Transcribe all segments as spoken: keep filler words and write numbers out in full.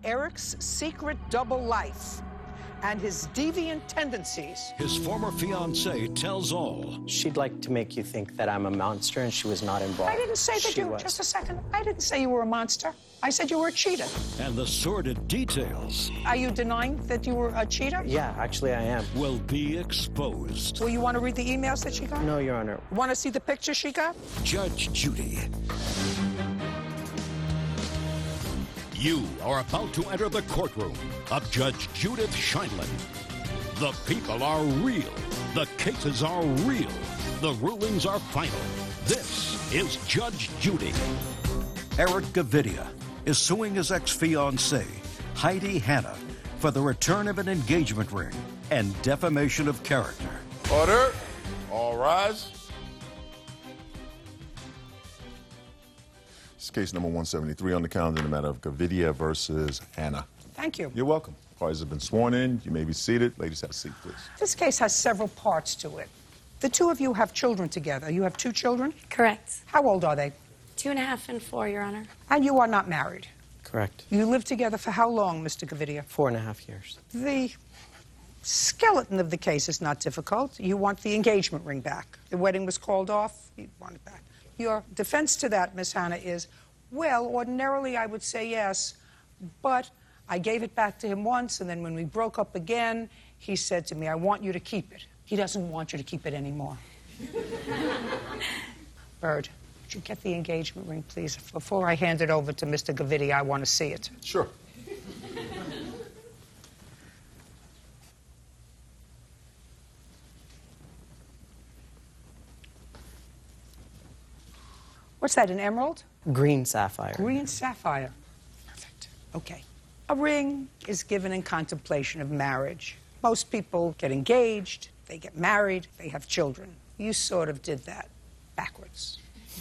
Eric's secret double life and his deviant tendencies. His former fiancée tells all. She'd like to make you think that I'm a monster and she was not involved. I didn't say that she you were, was. just a second. I didn't say you were a monster. I said you were a cheater. And the sordid details. Are you denying that you were a cheater? Yeah, actually I am. Will be exposed. Well, you want to read the emails that she got? No, Your Honor. Want to see the picture she got? Judge Judy. You are about to enter the courtroom of Judge Judith Sheindlin. The people are real. The cases are real. The rulings are final. This is Judge Judy. Eric Gavidia is suing his ex-fiancée, Heidi Hanna, for the return of an engagement ring and defamation of character. Order. All rise. This is case number one seventy-three on the calendar in the matter of Gavidia versus Hanna. Thank you. You're welcome. Parties have been sworn in. You may be seated. Ladies, have a seat, please. This case has several parts to it. The two of you have children together. You have two children? Correct. How old are they? Two and a half and four, Your Honor. And you are not married? Correct. You lived together for how long, Mister Gavidia? Four and a half years. The skeleton of the case is not difficult. You want the engagement ring back. The wedding was called off. You want it back. Your defense to that, Miss Hanna, is, well, ordinarily I would say yes, but I gave it back to him once, and then when we broke up again, he said to me, I want you to keep it. He doesn't want you to keep it anymore. Bird, would you get the engagement ring, please? Before I hand it over to Mister Gavidia, I want to see it. Sure. What's that, an emerald? Green sapphire. Green sapphire. Perfect. Okay. A ring is given in contemplation of marriage. Most people get engaged, they get married, they have children. You sort of did that backwards.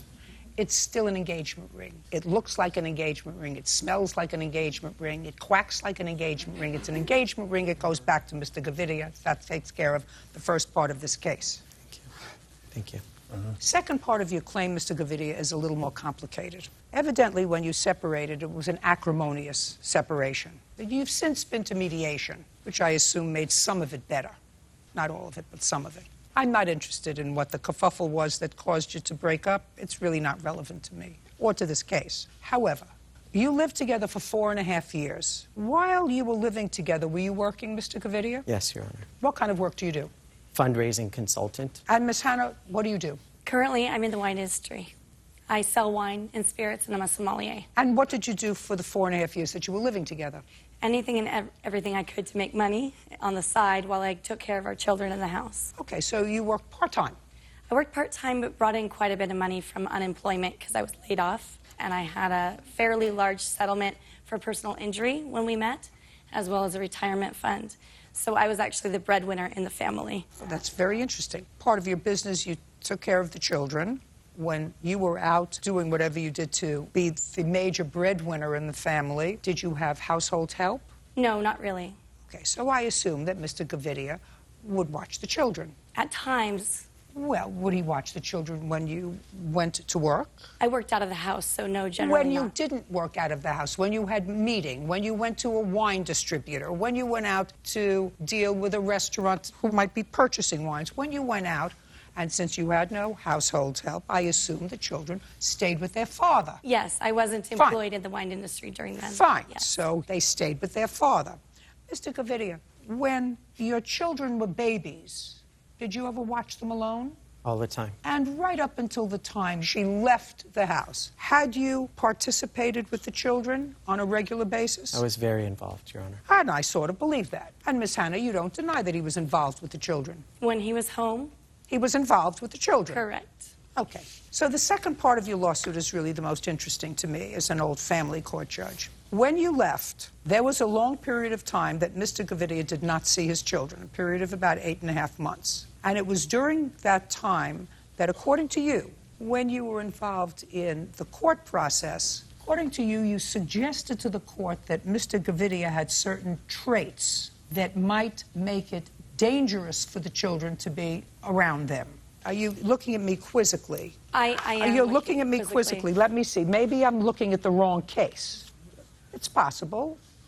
It's still an engagement ring. It looks like an engagement ring. It smells like an engagement ring. It quacks like an engagement ring. It's an engagement ring. It goes back to Mister Gavidia. That takes care of the first part of this case. Thank you. Thank you. Uh-huh. Second part of your claim, Mister Gavidia, is a little more complicated. Evidently, when you separated, it was an acrimonious separation. You've since been to mediation, which I assume made some of it better. Not all of it, but some of it. I'm not interested in what the kerfuffle was that caused you to break up. It's really not relevant to me or to this case. However, you lived together for four and a half years. While you were living together, were you working, Mister Gavidia? Yes, Your Honor. What kind of work do you do? Fundraising consultant. And Miss Hanna, what do you do? Currently, I'm in the wine industry. I sell wine and spirits, and I'm a sommelier. And what did you do for the four and a half years that you were living together? Anything and ev everything I could to make money on the side while I took care of our children in the house. Okay, so you worked part-time? I worked part-time, but brought in quite a bit of money from unemployment because I was laid off. And I had a fairly large settlement for personal injury when we met, as well as a retirement fund. So I was actually the breadwinner in the family. Well, that's very interesting. Part of your business, you took care of the children. When you were out doing whatever you did to be the major breadwinner in the family, did you have household help? No, not really. Okay, so I assume that Mister Gavidia would watch the children. At times. Well, would he watch the children when you went to work? I worked out of the house, so no, generally When you not. didn't work out of the house, when you had meeting, when you went to a wine distributor, when you went out to deal with a restaurant who might be purchasing wines, when you went out, and since you had no household help, I assume the children stayed with their father. Yes, I wasn't employed Fine. in the wine industry during then. Fine, yes. So they stayed with their father. Mister Gavidia, when your children were babies, did you ever watch them alone? All the time. And right up until the time she left the house, had you participated with the children on a regular basis? I was very involved, Your Honor. And I sort of believe that. And Miss Hanna, you don't deny that he was involved with the children. When he was home? He was involved with the children. Correct. Okay. So the second part of your lawsuit is really the most interesting to me as an old family court judge. When you left, there was a long period of time that Mister Gavidia did not see his children, a period of about eight and a half months. And it was during that time that, according to you, when you were involved in the court process, according to you, you suggested to the court that Mister Gavidia had certain traits that might make it dangerous for the children to be around them. Are you looking at me quizzically? I, I am. Are you looking at me quizzically. quizzically? Let me see. Maybe I'm looking at the wrong case. It's possible.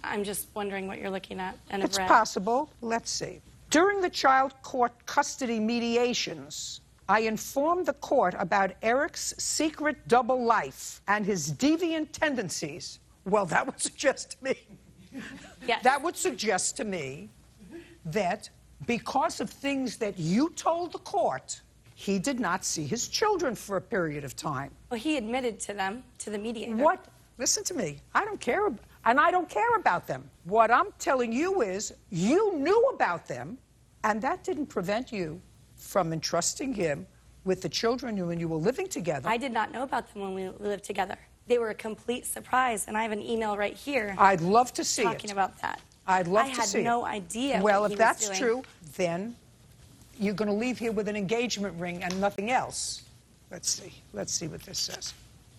I'm just wondering what you're looking at and have It's read. possible. Let's see. During the child court custody mediations, I informed the court about Eric's secret double life and his deviant tendencies. Well, that would suggest to me, Yes. that would suggest to me that because of things that you told the court, he did not see his children for a period of time. Well, he admitted to them, to the mediator. What? Listen to me. I don't care, ab- and I don't care about them. What I'm telling you is you knew about them, and that didn't prevent you from entrusting him with the children when you were living together. I did not know about them when we lived together. They were a complete surprise, and I have an email right here I'd love to see talking it. about that. I'd love I to see it. had no idea Well, what if he was that's doing. true, then you're going to leave here with an engagement ring and nothing else. Let's see. Let's see what this says.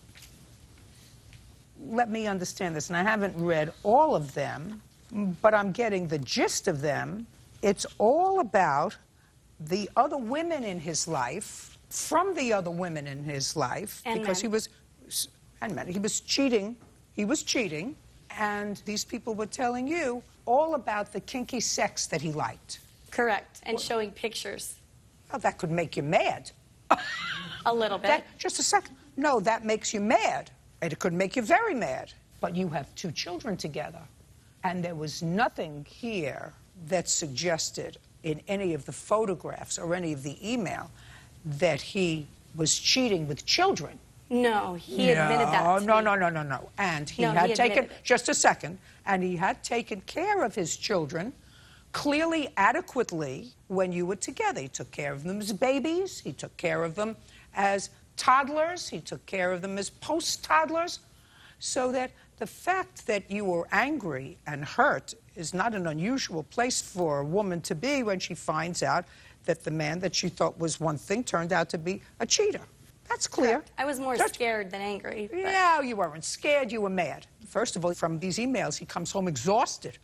Let me understand this, and I haven't read all of them, but I'm getting the gist of them. It's all about the other women in his life, from the other women in his life, And because he men. was, and men, he was cheating. He was cheating, and these people were telling you all about the kinky sex that he liked. Correct, and showing pictures Well, that could make you mad. a little bit. That, just a second. No, that makes you mad. And it could make you very mad. But you have two children together. And there was nothing here that suggested in any of the photographs or any of the email that he was cheating with children. No, he admitted that to No, me. no, no, no, no. And he No, he had taken, admitted it. just a second, and he had taken care of his children clearly, adequately when you were together. He took care of them as babies. He took care of them as toddlers. He took care of them as post-toddlers. So that the fact that you were angry and hurt is not an unusual place for a woman to be when she finds out that the man that she thought was one thing turned out to be a cheater. That's clear. I was more Just- scared than angry. but- No, you weren't scared, you were mad. First of all, from these emails, he comes home exhausted.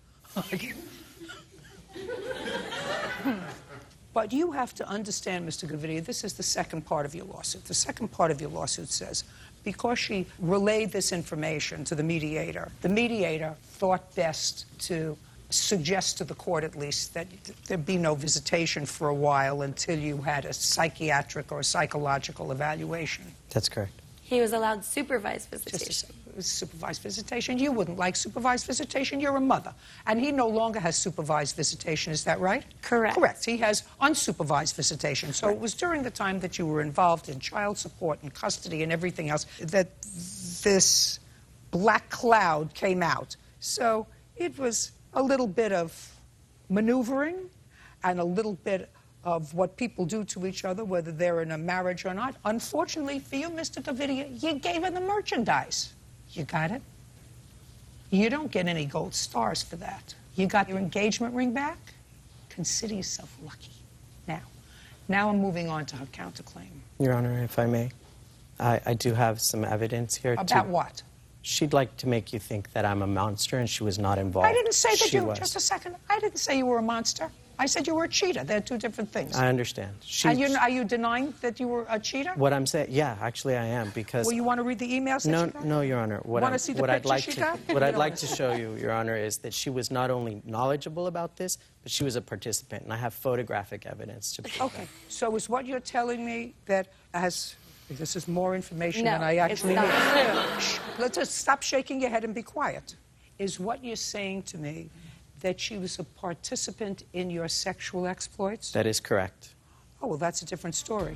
But you have to understand, Mister Gavidia, this is the second part of your lawsuit. The second part of your lawsuit says, because she relayed this information to the mediator, the mediator thought best to suggest to the court, at least, that there'd be no visitation for a while until you had a psychiatric or psychological evaluation. That's correct. He was allowed supervised Just visitation. a supervised visitation. You wouldn't like supervised visitation. You're a mother. And he no longer has supervised visitation. Is that right? Correct. Correct. He has unsupervised visitation. So it was during the time that you were involved in child support and custody and everything else that this black cloud came out. So it was a little bit of maneuvering and a little bit of what people do to each other, whether they're in a marriage or not. Unfortunately for you, Mister Gavidia, you gave her the merchandise. You got it? You don't get any gold stars for that. You got your engagement ring back? Consider yourself lucky. Now, now I'm moving on to her counterclaim. Your Honor, if I may, I, I do have some evidence here. About to, what? She'd like to make you think that I'm a monster and she was not involved. I didn't say that she you was. Just a second. I didn't say you were a monster. I said you were a cheater. They're two different things. I understand. She, and you, are you denying that you were a cheater? What I'm saying, yeah, actually I am, because... Well, you want to read the emails that No, she got? no, Your Honor. What, Wanna I'm- see the what I'd picture like she to, got? what You I'd don't like wanna to see show you, Your Honor, is that she was not only knowledgeable about this, but she was a participant, and I have photographic evidence to prove Okay. So is what you're telling me that as this is more information No, than I it's actually not need? Shh, let's just stop shaking your head and be quiet. Is what you're saying to me that she was a participant in your sexual exploits? That is correct. Oh, well, that's a different story.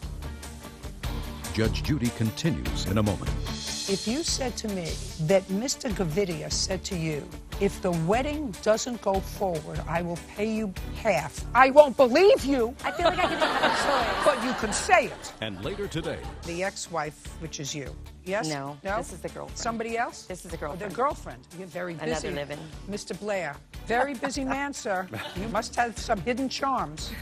Judge Judy continues in a moment. If you said to me that Mister Gavidia said to you, if the wedding doesn't go forward, I will pay you half, I won't believe you, I feel like I didn't have a choice. but you can say it. And later today, The ex-wife, which is you. Yes? No, No? this is the girlfriend. Somebody else? This is the Oh, their girlfriend. girlfriend. You're very busy. Another living. Mister Blair. Very busy man, sir. You must have some hidden charms.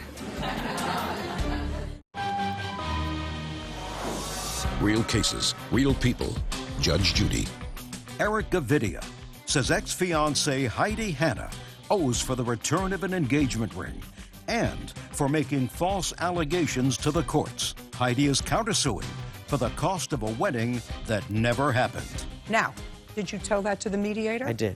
real cases, real people. Judge Judy. Eric Gavidia says ex-fiancée Heidi Hanna owes for the return of an engagement ring and for making false allegations to the courts. Heidi is countersuing for the cost of a wedding that never happened. Now, did you tell that to the mediator? I did.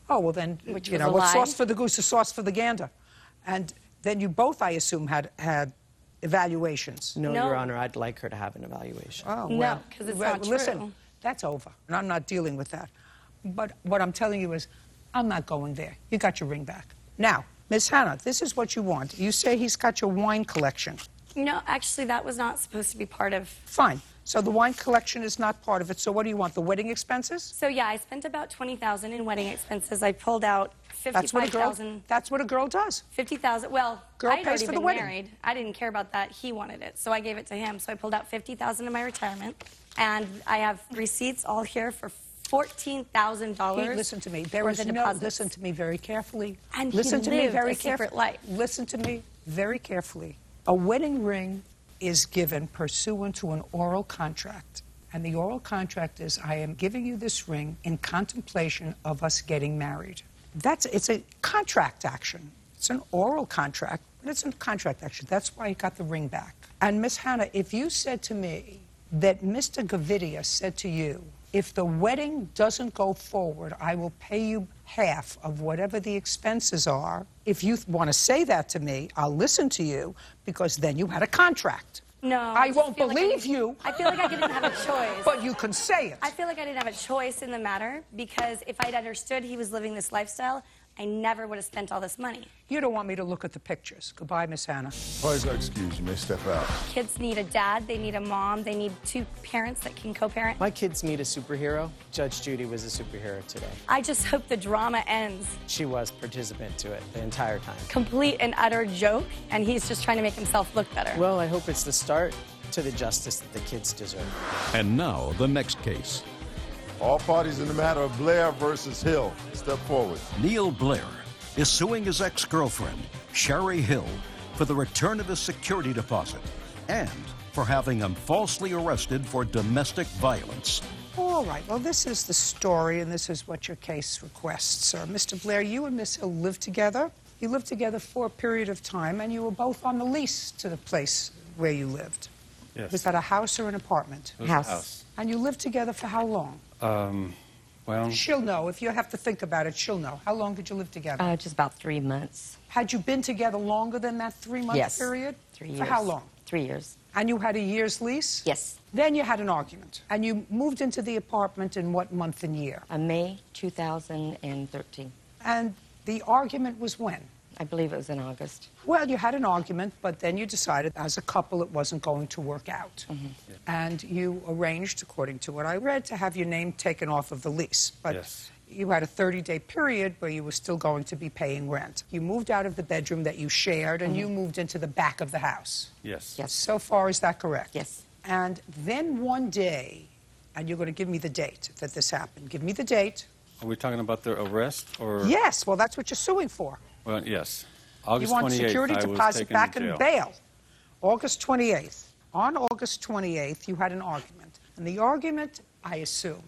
Oh, well then, Which you was know, a what's lie. sauce for the goose is sauce for the gander. And then you both, I assume, had had evaluations. No, No. Your Honor, I'd like her to have an evaluation. Oh, No, well. 'cause it's well, not Listen, true. that's over, and I'm not dealing with that. But what I'm telling you is, I'm not going there. You got your ring back. Now, Miss Hannah, this is what you want. You say he's got your wine collection. No, actually, that was not supposed to be part of. Fine. So the wine collection is not part of it. So what do you want? The wedding expenses? So yeah, I spent about twenty thousand in wedding expenses. I pulled out That's what a fifty-five girl. thousand. That's what a girl does. fifty thousand. Well, Girl I had pays already for the been wedding. married. I didn't care about that. He wanted it, so I gave it to him. So I pulled out fifty thousand in my retirement, and I have receipts all here for fourteen thousand Pete, dollars. listen to me. There is the no. deposits. Listen to me very carefully. And he listen to me lived very a secret carefully. life. Listen to me very carefully. A wedding ring is given pursuant to an oral contract, and the oral contract is: I am giving you this ring in contemplation of us getting married. That's it's a contract action. It's an oral contract, but it's a contract action. That's why he got the ring back. And Miss Hannah, if you said to me that Mister Gavidia said to you, if the wedding doesn't go forward, I will pay you half of whatever the expenses are. If you want to say that to me, I'll listen to you, because then you had a contract. No, I just won't feel like I believe didn't- you. I feel like I didn't have a choice. But you can say it. I feel like I didn't have a choice in the matter, because if I'd understood he was living this lifestyle, I never would have spent all this money. You don't want me to look at the pictures. Goodbye, Miss Hannah. Please excuse you may step out. Kids need a dad, they need a mom, they need two parents that can co-parent. My kids need a superhero. Judge Judy was a superhero today. I just hope the drama ends. She was participant to it the entire time. Complete and utter joke, and he's just trying to make himself look better. Well, I hope it's the start to the justice that the kids deserve. And now, the next case. All parties in the matter of Blair versus Hill. Step forward. Neil Blair is suing his ex-girlfriend, Sherry Hill, for the return of his security deposit and for having him falsely arrested for domestic violence. All right, well, this is the story, and this is what your case requests, sir. Mister Blair, you and Miss Hill lived together. You lived together for a period of time, and you were both on the lease to the place where you lived. Yes. Was that a house or an apartment? It was a House. house. And you lived together for how long? Um, well, She'll know. If you have to think about it, she'll know. How long did you live together? Uh, just about three months. Had you been together longer than that three-month Yes. period? Three For years. how long? Three years. And you had a year's lease? Yes. Then you had an argument. And you moved into the apartment in what month and year? Uh, May two thousand thirteen. And the argument was when? I believe it was in August. Well, you had an argument, but then you decided as a couple it wasn't going to work out. Mm-hmm. And you arranged, according to what I read, to have your name taken off of the lease. But Yes. you had a thirty-day period where you were still going to be paying rent. You moved out of the bedroom that you shared, and you moved into the back of the house. yes. Yes. So far, is that correct? Yes. And then one day, and you're going to give me the date that this happened. Give me the date. Are we talking about the arrest or? Yes, well, that's what you're suing for. Well, yes. You August want twenty-eighth, security I was deposit taken back to and jail. bail. August twenty-eighth. On August twenty-eighth, you had an argument. And the argument, I assume,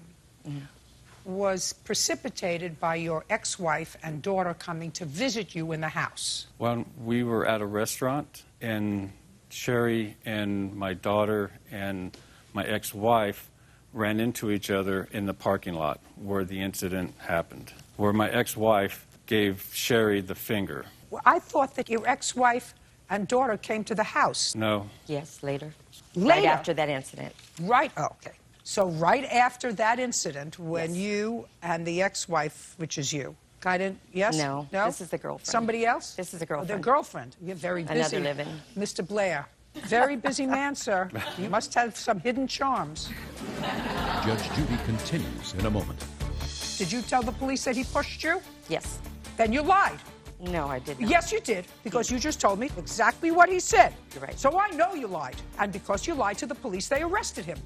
was precipitated by your ex-wife and daughter coming to visit you in the house. Well, we were at a restaurant, and Sherry and my daughter and my ex-wife ran into each other in the parking lot where the incident happened, where my ex-wife gave Sherry the finger. Well, I thought that your ex-wife and daughter came to the house. No, Yes, later. Later? Right after that incident. Right, oh, okay. So right after that incident, when Yes. you and the ex-wife, which is you, got in, yes? No, No? this is the girlfriend. Somebody else? This is a Oh, their girlfriend. girlfriend. You're very busy. Another living. Mister Blair. Very busy man, sir. You must have some hidden charms. Judge Judy continues in a moment. Did you tell the police that he pushed you? Yes. Then you lied. No, I did not. Yes, you did, because you just told me exactly what he said. You're right. So I know you lied. And because you lied to the police, they arrested him.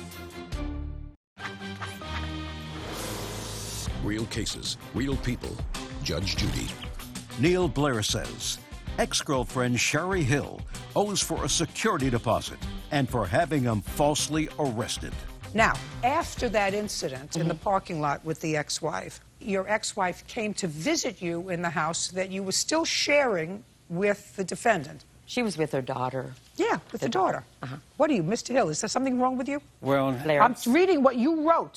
Real cases, real people. Judge Judy. Neil Blair says ex-girlfriend Sherry Hill owes for a security deposit and for having him falsely arrested. Now, after that incident in the parking lot with the ex-wife, your ex-wife came to visit you in the house that you were still sharing with the defendant. She was with her daughter. Yeah, with the, daughter. Uh-huh. What are you, Mister Hill? Is there something wrong with you? well, Blair. I'm reading what you wrote.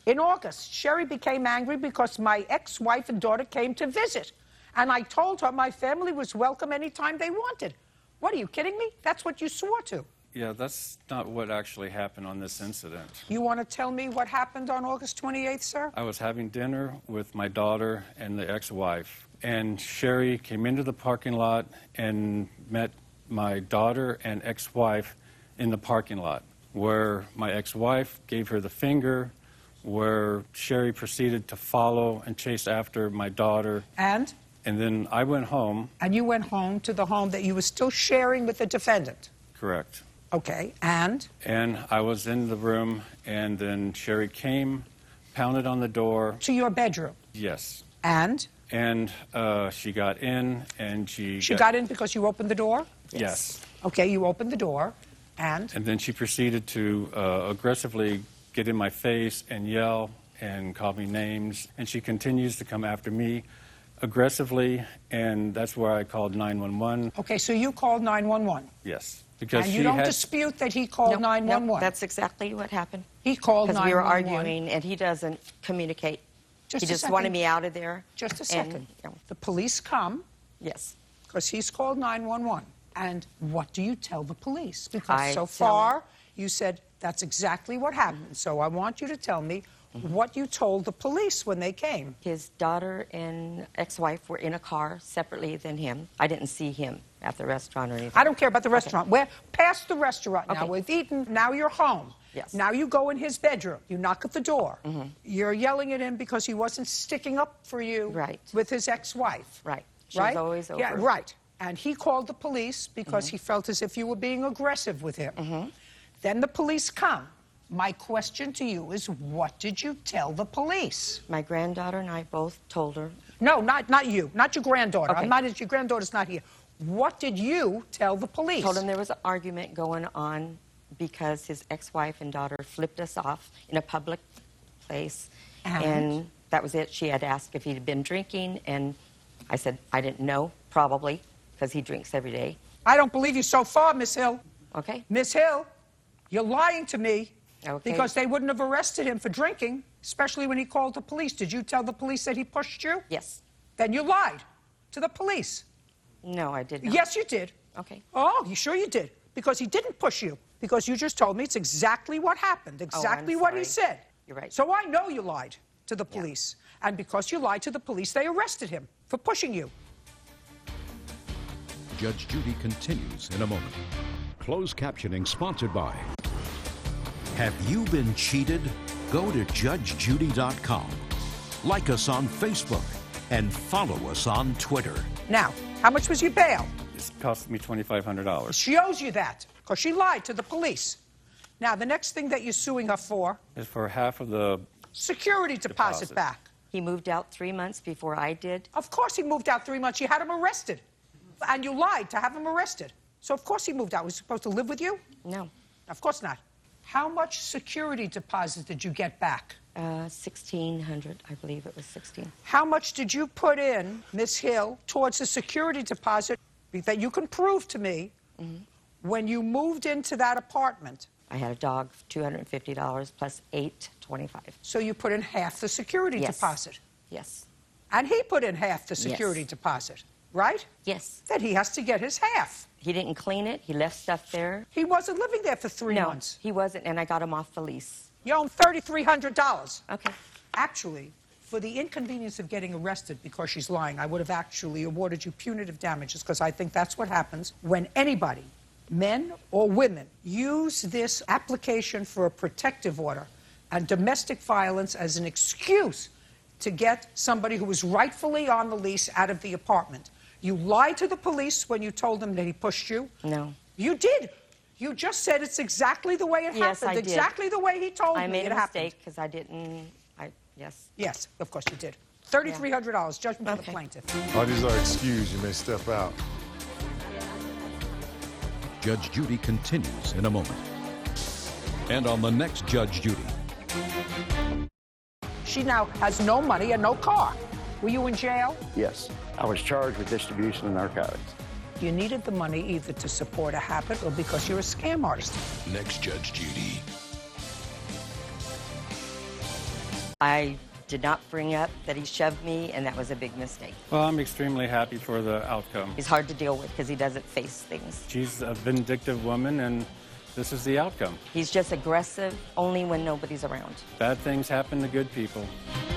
In August, Sherry became angry because my ex-wife and daughter came to visit. And I told her my family was welcome anytime they wanted. What, are you kidding me? That's what you swore to. Yeah, that's not what actually happened on this incident. You want to tell me what happened on August twenty-eighth, sir? I was having dinner with my daughter and the ex-wife, and Sherry came into the parking lot and met my daughter and ex-wife in the parking lot, where my ex-wife gave her the finger, where Sherry proceeded to follow and chase after my daughter. And? And then I went home. And you went home to the home that you were still sharing with the defendant? Correct. Okay, and? And I was in the room, and then Sherry came, pounded on the door. To your bedroom? Yes. And? And uh, she got in, and she... She got, got in because you opened the door? Yes. yes. Okay, you opened the door, and? And then she proceeded to uh, aggressively get in my face and yell and call me names. And she continues to come after me aggressively, and that's where I called nine one one. Okay, so you called nine one one? Yes. Because and you she don't had... dispute that he called nope, nine one one? Nope, that's exactly what happened. He called Because nine one one. we were arguing, and he doesn't communicate. Just he a just second. wanted me out of there. Just a second. And, you know, the police come. Yes. Because he's called nine one one. And what do you tell the police? Because I so tell far, them. you said that's exactly what happened. So I want you to tell me mm-hmm. what you told the police when they came. His daughter and ex-wife were in a car separately than him. I didn't see him at the restaurant or anything. I don't care about the restaurant. Okay. We're past the restaurant now. Okay. We've eaten. Now you're home. Yes. Now you go in his bedroom. You knock at the door. Mm-hmm. You're yelling at him because he wasn't sticking up for you right. with his ex-wife. Right. She right? was always over. Yeah, right. And he called the police because mm-hmm. he felt as if you were being aggressive with him. Mm-hmm. Then the police come. My question to you is, what did you tell the police? My granddaughter and I both told her. No, not, not you. Not your granddaughter. Okay. I'm not, your granddaughter's not here. What did you tell the police? Told him there was an argument going on because his ex-wife and daughter flipped us off in a public place. And? and that was it. She had asked if he'd been drinking, and I said, I didn't know, probably, because he drinks every day. I don't believe you so far, Miss Hill. Okay. Miss Hill, you're lying to me. Okay. Because they wouldn't have arrested him for drinking, especially when he called the police. Did you tell the police that he pushed you? Yes. Then you lied to the police. No, I did not. Yes, you did. Okay. Oh, you sure you did? Because he didn't push you. Because you just told me it's exactly what happened, exactly oh, what he said. You're right. So I know you lied to the police. Yeah. And because you lied to the police, they arrested him for pushing you. Judge Judy continues in a moment. Closed captioning sponsored by... Have you been cheated? Go to judge judy dot com. Like us on Facebook and follow us on Twitter. Now, how much was your bail? It cost me twenty-five hundred dollars. She owes you that because she lied to the police. Now, the next thing that you're suing her for is for half of the security deposit, deposit back. He moved out three months before I did. Of course he moved out three months. You had him arrested. And you lied to have him arrested. So of course he moved out. Was he supposed to live with you? No. Of course not. How much security deposit did you get back? Uh, sixteen hundred, I believe it was sixteen. How much did you put in, Miss Hill, towards the security deposit that you can prove to me mm-hmm. when you moved into that apartment? I had a dog, two hundred fifty dollars plus eight twenty-five. So you put in half the security yes. deposit? Yes. And he put in half the security yes. deposit, right? Yes. Then he has to get his half. He didn't clean it. He left stuff there. He wasn't living there for three no, months. he wasn't, and I got him off the lease. You own three thousand three hundred dollars. Okay. Actually, for the inconvenience of getting arrested because she's lying, I would have actually awarded you punitive damages because I think that's what happens when anybody, men or women, use this application for a protective order and domestic violence as an excuse to get somebody who was rightfully on the lease out of the apartment. You lied to the police when you told them that he pushed you. No. You did. You just said it's exactly the way it yes, happened. I did. Exactly the way he told I me made it a happened. mistake because I didn't. I yes. Yes, of course you did. three thousand three hundred dollars, yeah. judgment okay. for the plaintiff. Parties are excused. You may step out. Judge Judy continues in a moment. And on the next Judge Judy. She now has no money and no car. Were you in jail? Yes. I was charged with distribution of narcotics. You needed the money either to support a habit or because you're a scam artist. Next Judge Judy. I did not bring up that he shoved me, and that was a big mistake. Well, I'm extremely happy for the outcome. He's hard to deal with because he doesn't face things. She's a vindictive woman, and this is the outcome. He's just aggressive only when nobody's around. Bad things happen to good people.